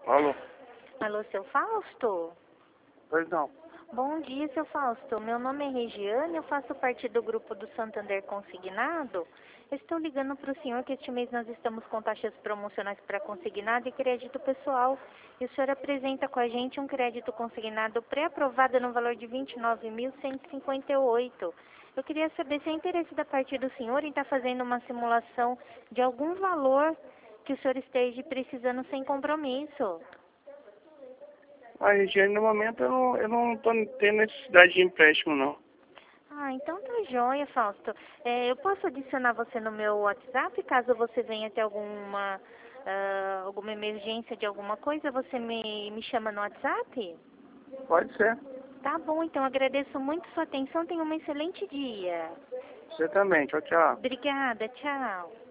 Alô? Alô, seu Fausto? Pois não. Bom dia, seu Fausto. Meu nome é Regiane, eu faço parte do grupo do Santander Consignado. Eu estou ligando para o senhor que este mês nós estamos com taxas promocionais para consignado e crédito pessoal. E o senhor apresenta com a gente um crédito consignado pré-aprovado no valor de R$ 29.158. Eu queria saber se é interesse da parte do senhor em estar fazendo uma simulação de algum valor que o senhor esteja precisando sem compromisso. A Regiane, no momento, eu não tô tendo necessidade de empréstimo, não. Ah, então tá joia, Fausto. Eu posso adicionar você no meu WhatsApp, caso você venha ter alguma emergência de alguma coisa, você me chama no WhatsApp? Pode ser. Tá bom, então agradeço muito sua atenção, tenha um excelente dia. Você também. Tchau, tchau. Obrigada, tchau.